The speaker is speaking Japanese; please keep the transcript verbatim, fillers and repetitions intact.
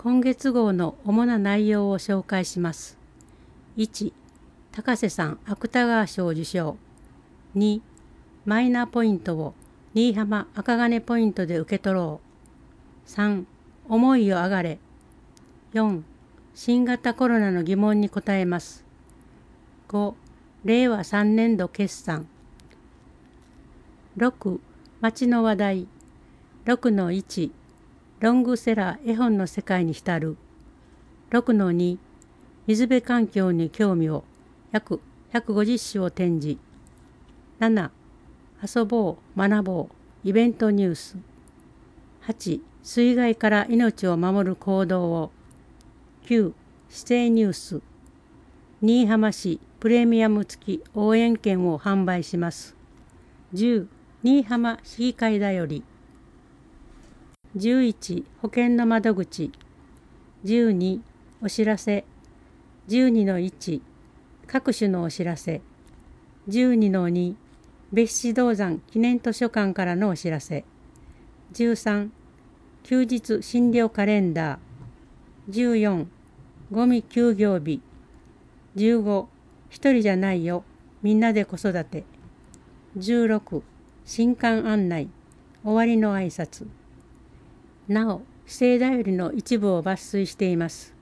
今月号の主な内容を紹介します。いち. 高瀬さん芥川賞受賞。に. マイナポイントを新居浜赤金ポイントで受け取ろう。さん. 思いをあがれ。よん. 新型コロナの疑問に答えます。ご. れいわさんねんど決算。ろく. 街の話題。ろくのいち. ロングセラー絵本の世界に浸る。ろくのに. 水辺環境に興味を約ひゃくごじゅっしゅを展示。なな. 遊ぼう学ぼうイベントニュース。はち. 水害から命を守る行動を。きゅう. 市政ニュース。新居浜市プレミアム付き応援券を販売します。じゅう. 新居浜市議会だより。じゅういち. 保険の窓口。じゅうに. お知らせ。じゅうにのいち. 各種のお知らせ。じゅうにのに. 別紙銅山記念図書館からのお知らせ。じゅうさん. 休日診療カレンダー。じゅうよん. ゴミ休業日。じゅうご. 一人じゃないよみんなで子育て。じゅうろく. 新刊案内終わりの挨拶。なお、市政だよりの一部を抜粋しています。